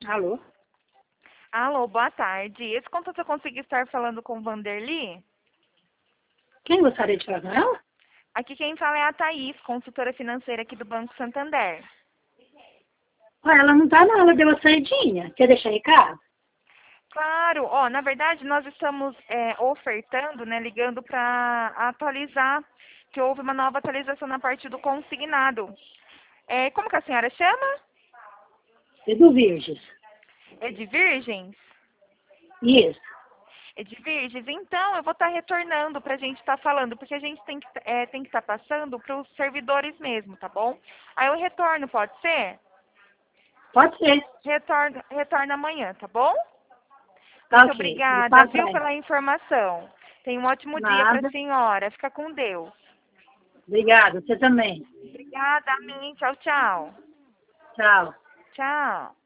Alô? Alô, boa tarde. Esse contato eu consegui estar falando com o Vanderly? Quem gostaria de falar com ela? Aqui quem fala é a Thaís, consultora financeira aqui do Banco Santander. Ela não tá não, ela deu uma saidinha. Quer deixar recado? Claro, na verdade nós estamos ofertando, né, ligando para atualizar, que houve uma nova atualização na parte do consignado. Como que a senhora chama? É do Virges. É de Virgens? Isso. É de Virgens? Então eu vou estar retornando para a gente estar falando, porque a gente tem que estar passando para os servidores mesmo, tá bom? Aí eu retorno, pode ser? Pode ser. Retorna amanhã, tá bom? Tá Muito ok. Vou obrigada, viu, passar. pela informação. Tenha um ótimo dia para a Nada. senhora. Fica com Deus. Obrigada. Você também. Obrigada, a mim. Tchau, tchau. Tchau. Tchau.